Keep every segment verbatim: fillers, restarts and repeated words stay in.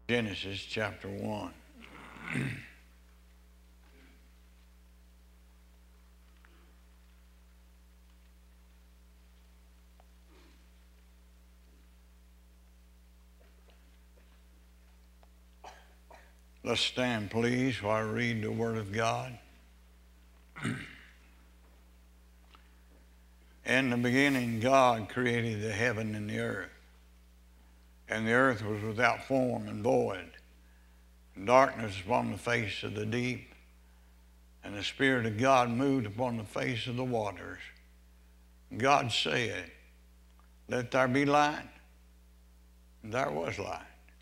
Genesis chapter one. Let's stand, please, while I read the Word of God. In the beginning, God created the heaven and the earth. And the earth was without form and void, and darkness upon the face of the deep. And the Spirit of God moved upon the face of the waters. God said, "Let there be light." And there was light.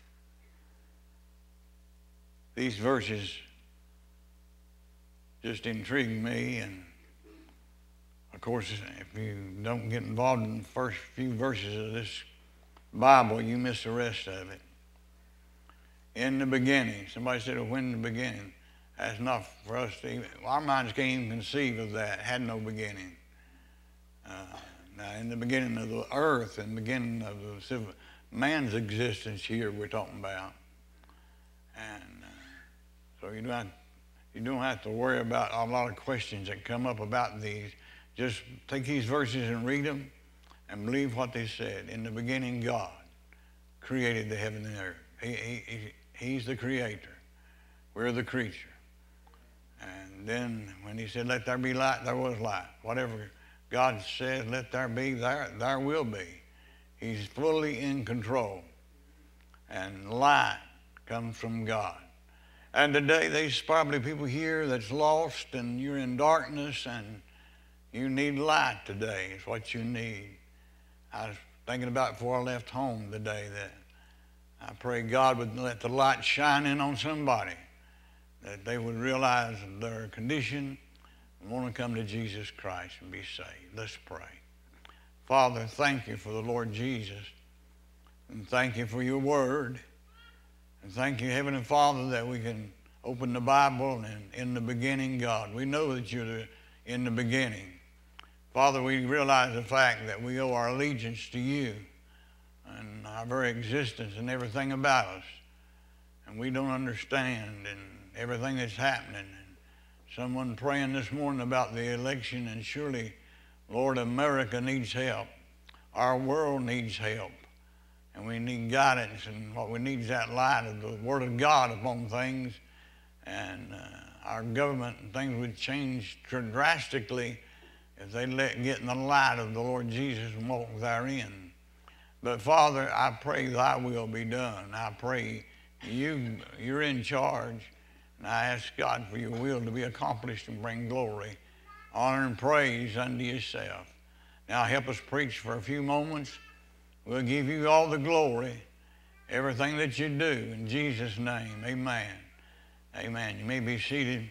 These verses just intrigue me, and of course, if you don't get involved in the first few verses of this Bible, you miss the rest of it. In the beginning. Somebody said, well, when in the beginning? That's not for us to even, our minds can't even conceive of that. It had no beginning. Uh, now, in the beginning of the earth and the beginning of the civil, man's existence here we're talking about. And uh, so you don't, have, you don't have to worry about a lot of questions that come up about these. Just take these verses and read them and believe what they said. In the beginning, God created the heaven and the earth. He, he, he, he's the creator. We're the creature. And then when he said, "Let there be light," there was light. Whatever God says, "Let there be," there, there will be. He's fully in control. And light comes from God. And today there's probably people here that's lost and you're in darkness and you need light today. It's what you need. I was thinking about it before I left home today that I pray God would let the light shine in on somebody, that they would realize their condition and want to come to Jesus Christ and be saved. Let's pray. Father, thank you for the Lord Jesus, and thank you for your word, and thank you, Heavenly Father, that we can open the Bible and in the beginning, God. We know that you're the, in the beginning. Father, we realize the fact that we owe our allegiance to you and our very existence and everything about us. And we don't understand and everything that's happening. And someone praying this morning about the election, and surely, Lord, America needs help. Our world needs help. And we need guidance, and what we need is that light of the Word of God upon things. And uh, our government and things would change drastically if they let get in the light of the Lord Jesus and walk therein. But Father, I pray thy will be done. I pray you, you're in charge, and I ask God for your will to be accomplished and bring glory, honor, and praise unto yourself. Now help us preach for a few moments. We'll give you all the glory, everything that you do. In Jesus' name, amen. Amen. You may be seated.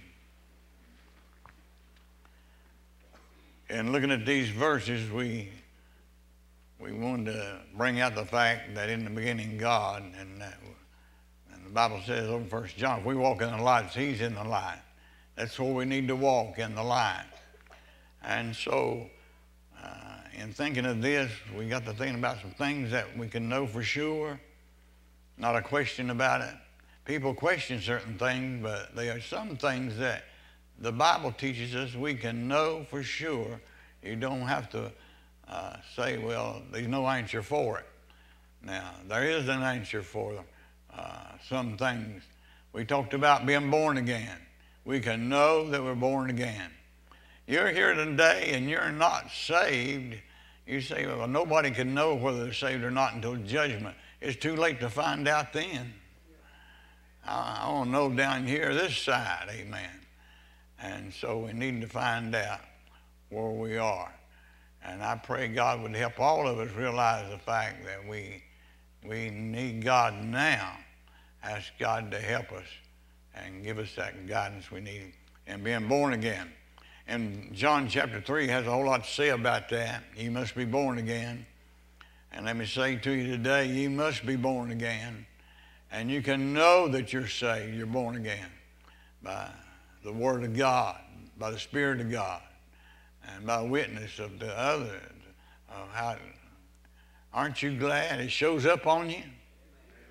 And looking at these verses, we we wanted to bring out the fact that in the beginning God, and, that, and the Bible says over in First John, if we walk in the light, he's in the light. That's where we need to walk, in the light. And so uh, in thinking of this, we got to thinking about some things that we can know for sure, not a question about it. People question certain things, but there are some things that the Bible teaches us we can know for sure. You don't have to uh, say, well, there's no answer for it. Now, there is an answer for uh, some things. We talked about being born again. We can know that we're born again. You're here today and you're not saved. You say, well, nobody can know whether they're saved or not until judgment. It's too late to find out then. I, I want to know down here this side, amen. And so we need to find out where we are. And I pray God would help all of us realize the fact that we, we need God now. Ask God to help us and give us that guidance we need in being born again. And John chapter three has a whole lot to say about that. You must be born again. And let me say to you today, you must be born again. And you can know that you're saved, you're born again, by the Word of God, by the Spirit of God, and by witness of the other. Uh, how, aren't you glad it shows up on you?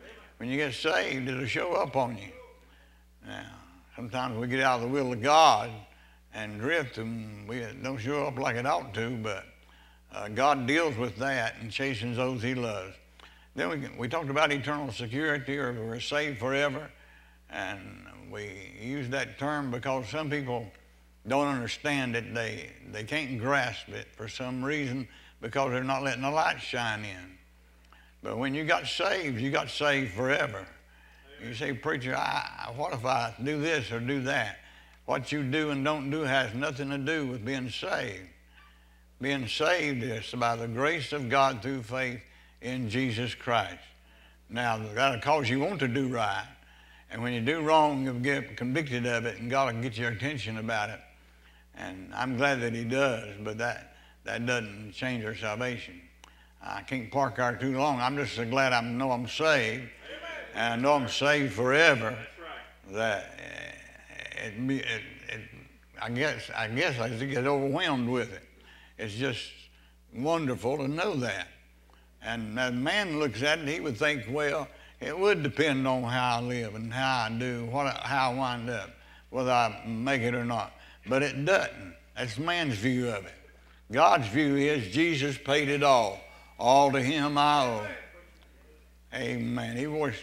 when you get saved, it'll show up on you. Now, sometimes we get out of the will of God and drift, and we don't show up like it ought to, but uh, God deals with that and chastens those he loves. Then we, we talked about eternal security, or we're saved forever, and we use that term because some people don't understand it. They, they can't grasp it for some reason because they're not letting the light shine in. But when you got saved, you got saved forever. You say, preacher, I, what if I do this or do that? What you do and don't do has nothing to do with being saved. Being saved is by the grace of God through faith in Jesus Christ. Now, that'll cause you want to do right. And when you do wrong, you'll get convicted of it, and God will get your attention about it. And I'm glad that he does, but that, that doesn't change our salvation. I can't park there too long. I'm just so glad I know I'm saved. And I know I'm saved forever. That it, it, it, I guess I guess I just get overwhelmed with it. It's just wonderful to know that. And as man looks at it, he would think, well, it would depend on how I live and how I do, what I, how I wind up, whether I make it or not. But it doesn't. That's man's view of it. God's view is Jesus paid it all. All to him I owe. Amen. He was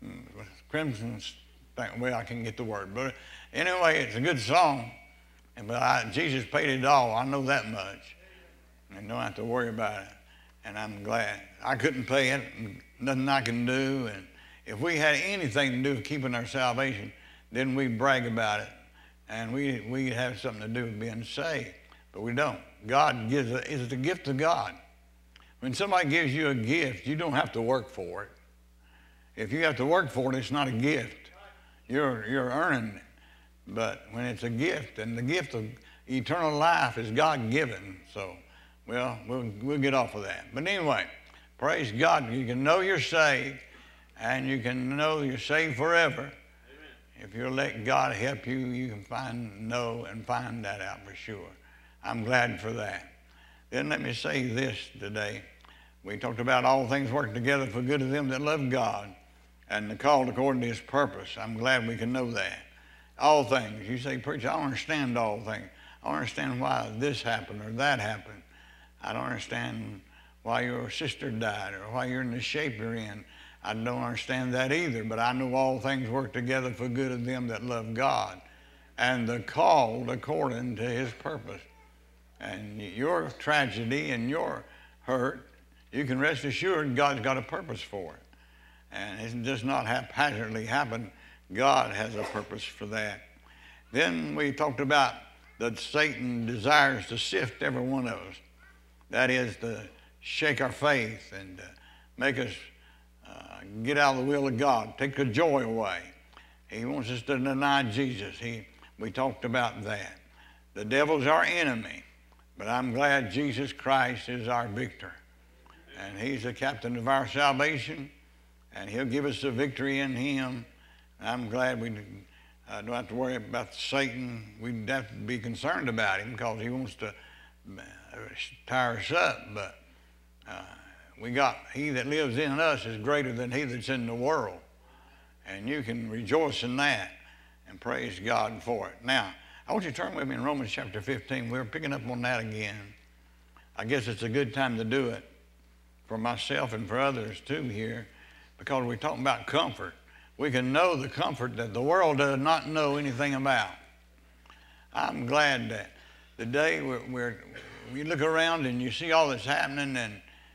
Crimson, well, I can't get the word. But anyway, it's a good song. But I, Jesus paid it all. I know that much. And don't have to worry about it. And I'm glad. I couldn't pay it. Nothing I can do. And if we had anything to do with keeping our salvation, then we'd brag about it. And we, we'd have something to do with being saved. But we don't. God gives it. It's the gift of God. When somebody gives you a gift, you don't have to work for it. If you have to work for it, it's not a gift. You're, you're earning it. But when it's a gift, and the gift of eternal life is God-given, so, well, we'll, we'll get off of that. But anyway, praise God. You can know you're saved, and you can know you're saved forever. Amen. If you'll let God help you, you can find, know and find that out for sure. I'm glad for that. Then let me say this today. We talked about all things work together for good of them that love God and the called according to his purpose. I'm glad we can know that. All things. You say, preacher, I don't understand all things. I don't understand why this happened or that happened. I don't understand why your sister died or why you're in the shape you're in. I don't understand that either, but I know all things work together for good of them that love God and the called according to his purpose. And your tragedy and your hurt, you can rest assured God's got a purpose for it. And it does not haphazardly happen. God has a purpose for that. Then we talked about that Satan desires to sift every one of us. That is to shake our faith and to make us uh, get out of the will of God, take the joy away. He wants us to deny Jesus. He, we talked about that. The devil's our enemy. But I'm glad Jesus Christ is our victor. And he's the captain of our salvation. And he'll give us the victory in him. And I'm glad we uh, don't have to worry about Satan. We don't have to be concerned about him because he wants to tire us up. But uh, we got, he that lives in us is greater than he that's in the world. And you can rejoice in that and praise God for it. Now, I want you to turn with me in Romans chapter fifteen. We're picking up on that again. I guess it's a good time to do it for myself and for others too here, because we're talking about comfort. We can know the comfort that the world does not know anything about. I'm glad that today we're, we're, we look around and you see all that's happening and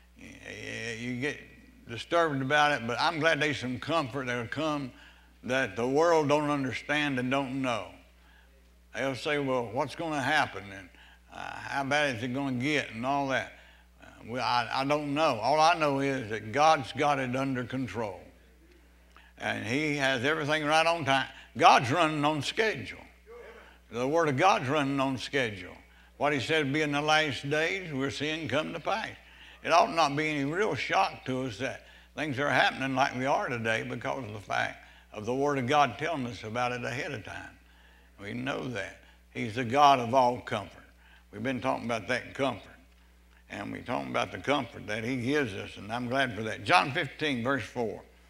you get disturbed about it, but I'm glad there's some comfort that will come that the world don't understand and don't know. They'll say, well, what's going to happen? And uh, how bad is it going to get? And all that. Uh, well, I, I don't know. All I know is that God's got it under control. And he has everything right on time. God's running on schedule. The Word of God's running on schedule. What he said would be in the last days, we're seeing come to pass. It ought not be any real shock to us that things are happening like we are today because of the fact of the Word of God telling us about it ahead of time. We know that. He's the God of all comfort. We've been talking about that comfort. And we're talking about the comfort that he gives us, and I'm glad for that. John fifteen, verse four.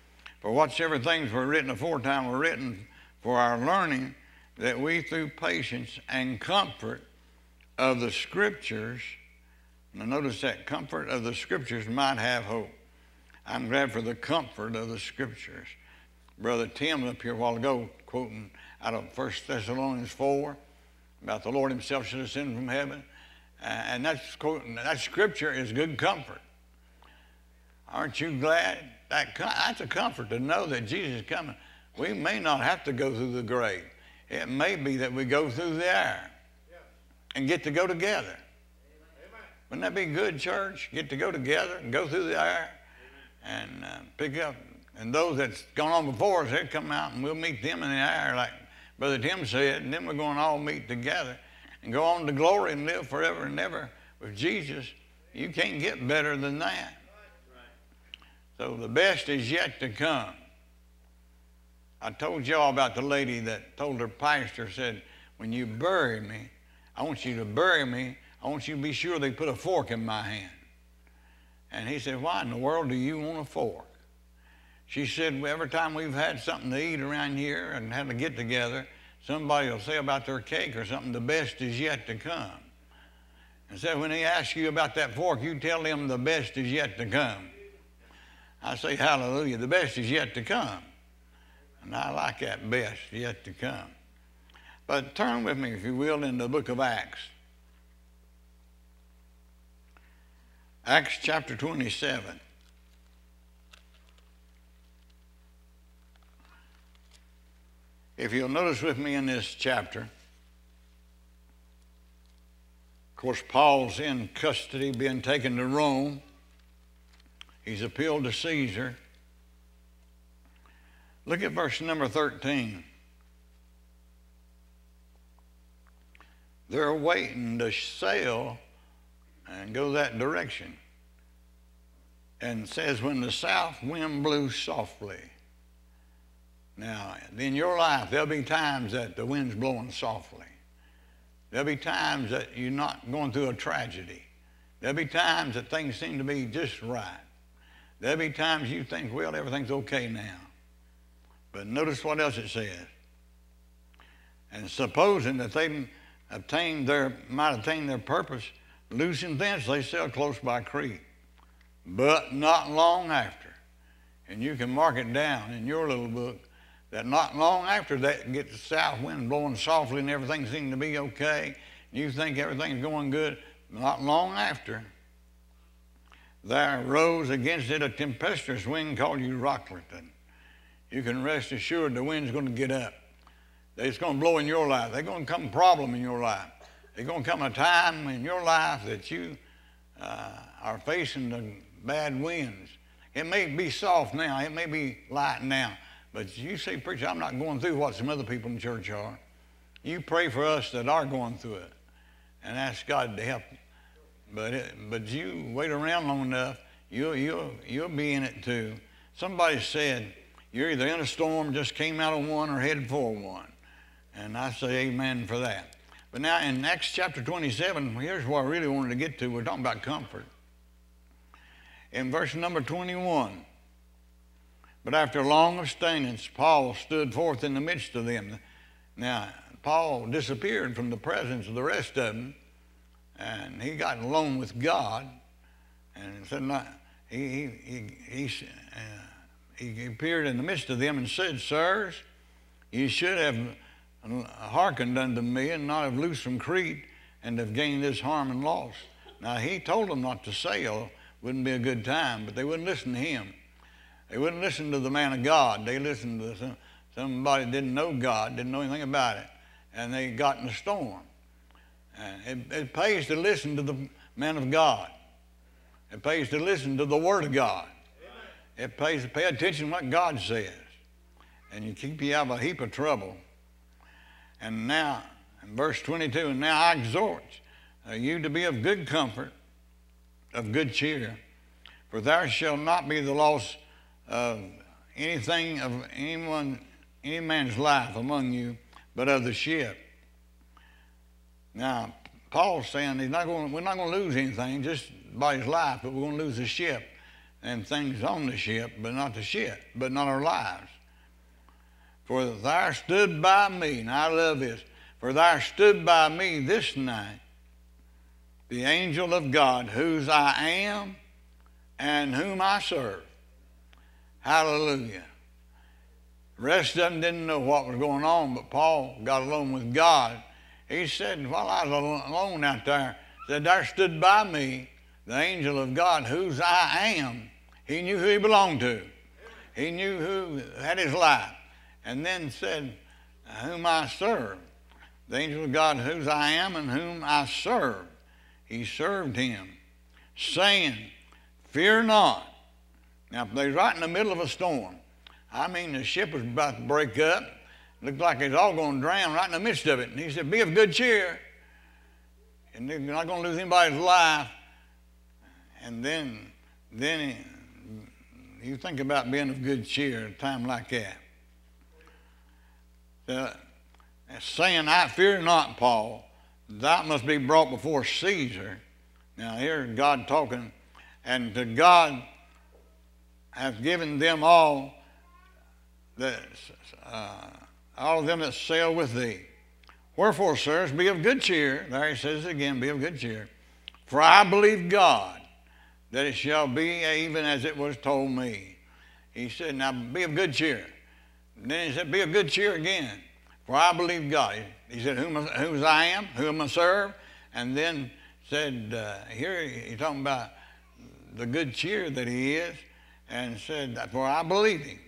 For whatsoever things were written aforetime were written for our learning, that we through patience and comfort of the Scriptures, now notice that, comfort of the Scriptures might have hope. I'm glad for the comfort of the Scriptures. Brother Tim up here a while ago quoting out of First Thessalonians four about the Lord himself should ascend from heaven. Uh, and that's quoting, that Scripture is good comfort. Aren't you glad? That, that's a comfort to know that Jesus is coming. We may not have to go through the grave. It may be that we go through the air and get to go together. Wouldn't that be good, church? Get to go together and go through the air and uh, pick up. And those that's gone on before us, they'll come out and we'll meet them in the air like Brother Tim said, and then we're going to all meet together and go on to glory and live forever and ever with Jesus. You can't get better than that. So the best is yet to come. I told y'all about the lady that told her pastor, said, when you bury me, I want you to bury me. I want you to be sure they put a fork in my hand. And he said, why in the world do you want a fork? She said, well, every time we've had something to eat around here and had to get together, somebody will say about their cake or something, the best is yet to come. And so when he asks you about that fork, you tell him the best is yet to come. I say, hallelujah, the best is yet to come. And I like that, best yet to come. But turn with me, if you will, in the book of Acts. Acts chapter twenty-seven. If you'll notice with me in this chapter, of course, Paul's in custody, being taken to Rome. He's appealed to Caesar. Look at verse number thirteen. They're waiting to sail and go that direction. And it says, when the south wind blew softly. Now, in your life, there'll be times that the wind's blowing softly. There'll be times that you're not going through a tragedy. There'll be times that things seem to be just right. There'll be times you think, well, everything's okay now. But notice what else it says. And supposing that they obtained their, might attain their purpose, loosing thence, they sailed close by Crete. But not long after, and you can mark it down in your little book, that not long after that get the south wind blowing softly and everything seemed to be okay, and you think everything's going good, not long after, there arose against it a tempestuous wind called Euroclydon. You can rest assured the wind's going to get up. It's going to blow in your life. There's going to come a problem in your life. There's going to come a time in your life that you uh, are facing the bad winds. It may be soft now. It may be light now. But you say, preacher, I'm not going through what some other people in church are. You pray for us that are going through it and ask God to help you. But, it, but you wait around long enough, you'll, you'll, you'll be in it too. Somebody said, you're either in a storm, just came out of one, or headed for one. And I say amen for that. But now in Acts chapter twenty-seven, here's what I really wanted to get to. We're talking about comfort. In verse number twenty-one, but after long abstinence, Paul stood forth in the midst of them. Now, Paul disappeared from the presence of the rest of them, and he got alone with God, and said, not, he, he, he, he, uh, he appeared in the midst of them and said, sirs, you should have hearkened unto me and not have loosed from Crete and have gained this harm and loss. Now, he told them not to sail. Wouldn't be a good time, but they wouldn't listen to him. They wouldn't listen to the man of God. They listened to some, somebody that didn't know God, didn't know anything about it, and they got in a storm. And it, it pays to listen to the man of God. It pays to listen to the Word of God. Amen. It pays to pay attention to what God says. And you keep you out of a heap of trouble. And now, in verse twenty-two, and now I exhort uh, you to be of good comfort, of good cheer, for there shall not be the loss of anything of anyone, any man's life among you, but of the ship. Now, Paul's saying he's not going, we're not going to lose anything, just by his life, but we're going to lose the ship. and things on the ship, but not the ship, but not our lives. For thou stood by me, and I love this, for thou stood by me this night, the angel of God, whose I am and whom I serve. Hallelujah. The rest of them didn't know what was going on, but Paul got alone with God. He said, while I was alone out there, said, there stood by me the angel of God, whose I am. He knew who he belonged to. He knew who had his life. And then said, whom I serve. The angel of God, whose I am and whom I serve. He served him, saying, fear not. Now, if they was right in the middle of a storm, I mean, the ship was about to break up. Looked like it was all going to drown right in the midst of it. And he said, be of good cheer. And you're not going to lose anybody's life. And then, then you think about being of good cheer at a time like that. Uh, saying, I fear not, Paul, thou must be brought before Caesar. Now here's God talking, and to God hath given them all that uh, all of them that sail with thee. Wherefore, sirs, be of good cheer. There he says it again, be of good cheer. For I believe God that it shall be even as it was told me. He said, now be of good cheer. And then he said, be of good cheer again, for I believe God. He said, whom, whose I am, whom I serve. And then said, uh, here he's talking about the good cheer that he is, and said, for I believe him.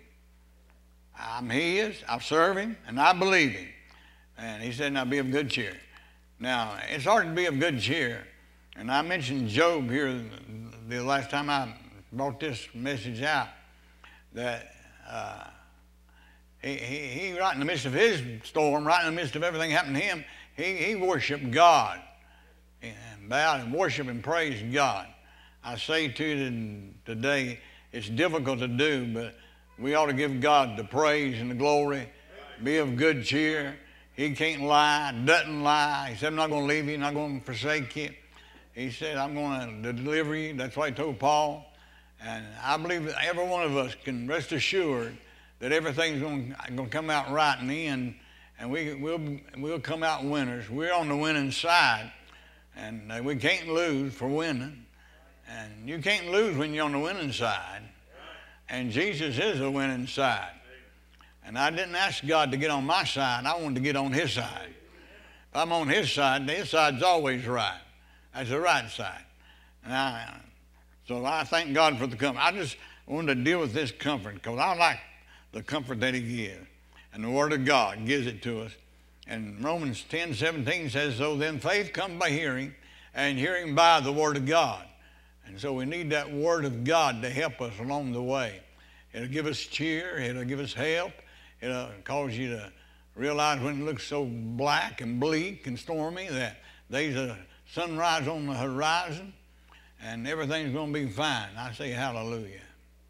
I'm his, I serve him, and I believe him. And he said, now be of good cheer. Now, it's hard to be of good cheer. And I mentioned Job here the last time I brought this message out, that uh, he, he, he, right in the midst of his storm, right in the midst of everything happening to him, he, he worshiped God and bowed and worshiped and praised God. I say to you today, it's difficult to do, but we ought to give God the praise and the glory. Be of good cheer. He can't lie, doesn't lie. He said, I'm not going to leave you, not going to forsake you. He said, I'm going to deliver you. That's what he told Paul. And I believe that every one of us can rest assured that everything's going to come out right in the end, and we, we'll, we'll come out winners. We're on the winning side, and we can't lose for winning. And you can't lose when you're on the winning side. And Jesus is the winning side. And I didn't ask God to get on my side. I wanted to get on his side. If I'm on his side, his side's always right. That's the right side. And I, so I thank God for the comfort. I just wanted to deal with this comfort because I like the comfort that he gives. And the Word of God gives it to us. And Romans ten seventeen says, so then faith comes by hearing, and hearing by the Word of God. And so we need that Word of God to help us along the way. It'll give us cheer. It'll give us help. It'll cause you to realize when it looks so black and bleak and stormy that there's a sunrise on the horizon and everything's going to be fine. I say hallelujah.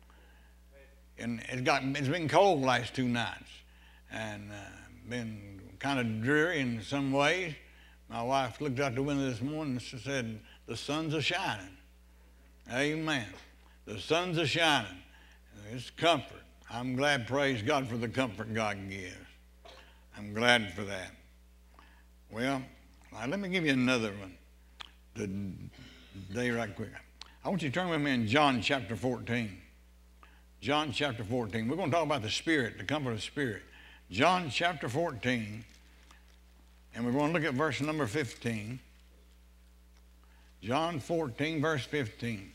And it's got, it's been cold the last two nights and uh, been kind of dreary in some ways. My wife looked out the window this morning and she said, the sun's a shining. Amen. The sun's a shining. It's comfort. I'm glad, praise God, for the comfort God gives. I'm glad for that. Well, now let me give you another one today right quick. I want you to turn with me in John chapter fourteen. John chapter fourteen. We're going to talk about the Spirit, the comfort of the Spirit. John chapter fourteen, and we're going to look at verse number fifteen. John fourteen, verse fifteen.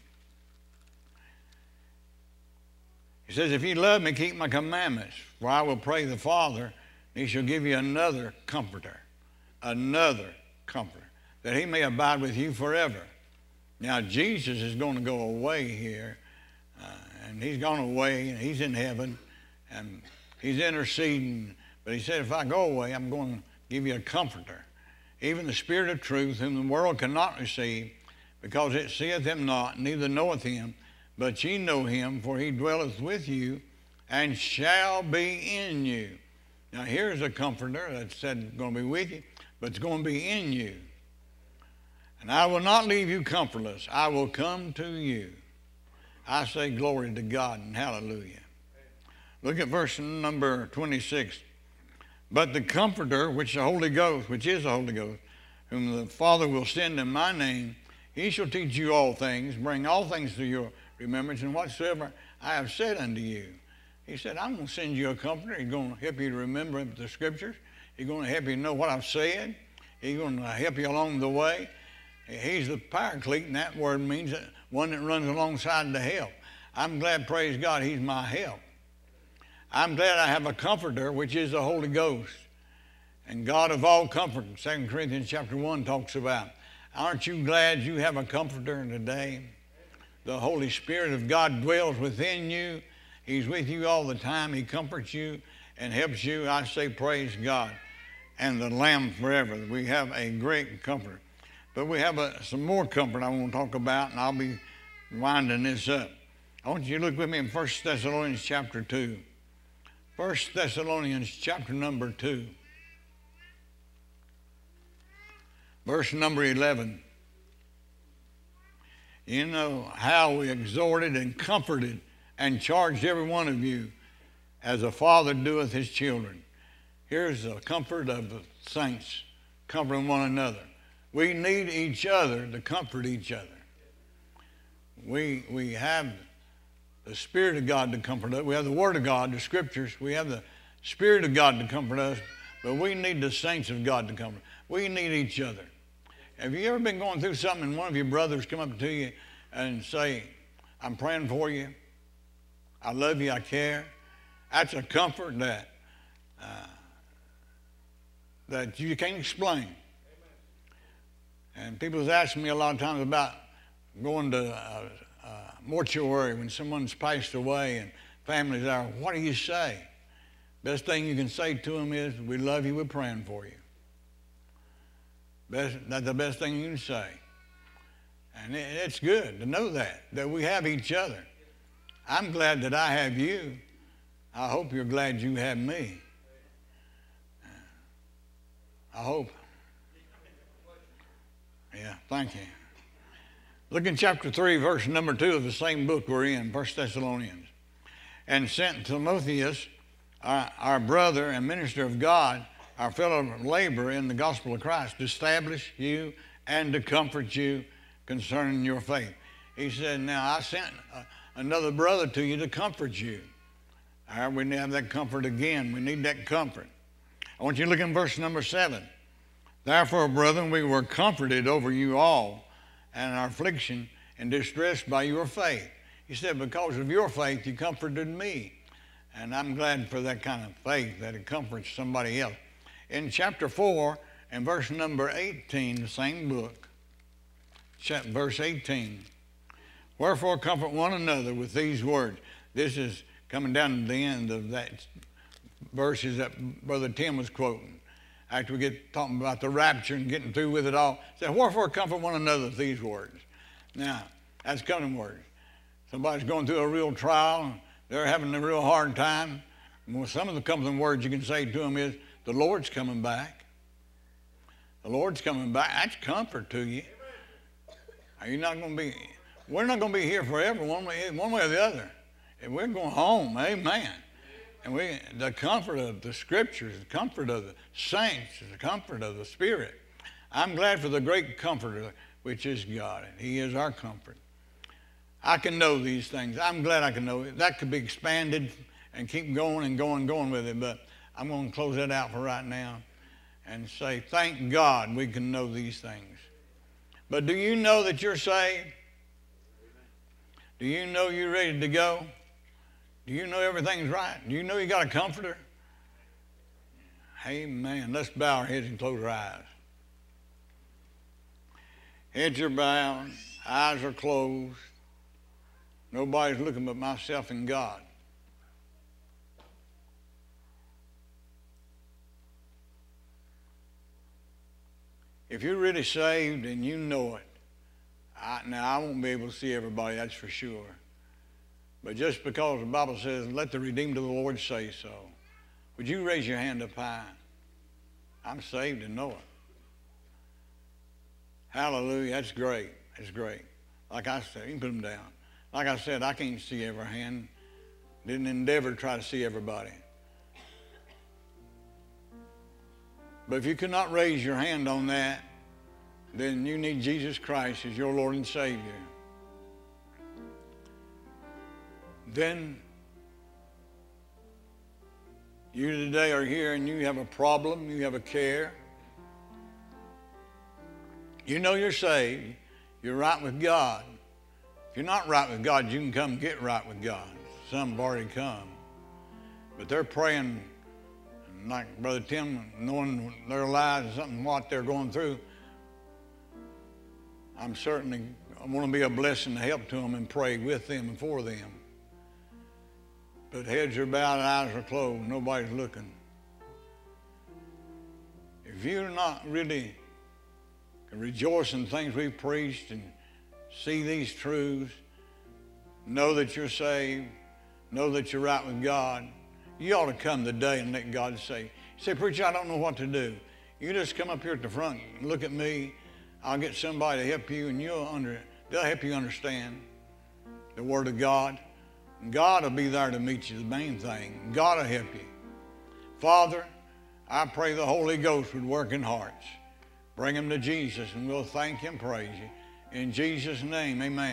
He says, if ye love me, keep my commandments, for I will pray the Father, and he shall give you another comforter, another comforter, that he may abide with you forever. Now, Jesus is going to go away here, uh, and he's gone away, and he's in heaven, and he's interceding. But he said, if I go away, I'm going to give you a comforter, even the Spirit of truth, whom the world cannot receive, because it seeth him not, neither knoweth him. But ye know him, for he dwelleth with you and shall be in you. Now here's a comforter that said going to be with you, but it's going to be in you. And I will not leave you comfortless. I will come to you. I say glory to God and hallelujah. Look at verse number twenty-six. But the Comforter, which the Holy Ghost, which is the Holy Ghost, whom the Father will send in my name, he shall teach you all things, bring all things to your remembrance, and whatsoever I have said unto you. He said, I'm going to send you a Comforter. He's going to help you to remember the Scriptures. He's going to help you know what I've said. He's going to help you along the way. He's the Paraclete, and that word means that one that runs alongside to help. I'm glad, praise God, he's my help. I'm glad I have a Comforter, which is the Holy Ghost. And God of all comfort, Second Corinthians chapter one talks about. Aren't you glad you have a Comforter today? The Holy Spirit of God dwells within you. He's with you all the time. He comforts you and helps you. I say praise God. And the Lamb forever. We have a great Comforter. But we have a, some more comfort I want to talk about, and I'll be winding this up. I want you to look with me in First Thessalonians chapter two. First Thessalonians chapter number two. Verse number eleven. You know how we exhorted and comforted and charged every one of you as a father doeth his children. Here's the comfort of the saints, comforting one another. We need each other to comfort each other. We, we have the Spirit of God to comfort us. We have the Word of God, the Scriptures. We have the Spirit of God to comfort us, but we need the saints of God to comfort. We need each other. Have you ever been going through something and one of your brothers come up to you and say, I'm praying for you. I love you. I care. That's a comfort that, uh, that you can't explain. And people have asked me a lot of times about going to a, a mortuary when someone's passed away and families are, what do you say? Best thing you can say to them is, we love you, we're praying for you. Best, that's the best thing you can say. And it, it's good to know that, that we have each other. I'm glad that I have you. I hope you're glad you have me. I hope. Yeah, thank you. Look in chapter three, verse number two of the same book we're in, First Thessalonians. And sent Timotheus, our, our brother and minister of God, our fellow laborer in the gospel of Christ, to establish you and to comfort you concerning your faith. He said, now I sent uh, another brother to you to comfort you. All right, we need to have that comfort again. We need that comfort. I want you to look in verse number seven. Therefore, brethren, we were comforted over you all and our affliction and distress by your faith. He said, because of your faith, you comforted me. And I'm glad for that kind of faith, that it comforts somebody else. In chapter four and verse number eighteen, the same book, verse eighteen, wherefore comfort one another with these words. This is coming down to the end of that verses that Brother Tim was quoting. After we get talking about the rapture and getting through with it all, say, wherefore comfort one another with these words. Now, that's coming words. Somebody's going through a real trial, they're having a real hard time. Well, some of the comforting words you can say to them is, the Lord's coming back. The Lord's coming back. That's comfort to you. Are you not going to be, we're not going to be here forever one way, one way or the other. And we're going home, amen. And we, the comfort of the Scriptures, the comfort of the saints, the comfort of the Spirit. I'm glad for the great Comforter, which is God. And He is our comfort. I can know these things. I'm glad I can know it. That could be expanded and keep going and going and going with it, but I'm going to close that out for right now and say, thank God we can know these things. But do you know that you're saved? Do you know you're ready to go? Do you know everything's right? Do you know you got a comforter? Amen. Let's bow our heads and close our eyes. Heads are bowed, eyes are closed. Nobody's looking but myself and God. If you're really saved and you know it, I, now I won't be able to see everybody, that's for sure. But just because the Bible says, let the redeemed of the Lord say so, would you raise your hand up high? I'm saved and know it. Hallelujah, that's great. That's great. Like I said, you can put them down. Like I said, I can't see every hand. Didn't endeavor to try to see everybody. But if you cannot raise your hand on that, then you need Jesus Christ as your Lord and Savior. Then you today are here and you have a problem, you have a care. You know you're saved, you're right with God. If you're not right with God, you can come get right with God. Some have already come. But they're praying, like Brother Tim, knowing their lives and something, what they're going through. I'm certainly, I want to be a blessing to help to them and pray with them and for them. But heads are bowed and eyes are closed. Nobody's looking. If you're not really rejoice in things we've preached and see these truths, know that you're saved, know that you're right with God, you ought to come today and let God say, you say, preacher, I don't know what to do. You just come up here at the front and look at me. I'll get somebody to help you, and you'll under, they'll help you understand the Word of God. God will be there to meet you, the main thing. God will help you. Father, I pray the Holy Ghost would work in hearts. Bring them to Jesus, and we'll thank Him, praise You. In Jesus' name, amen.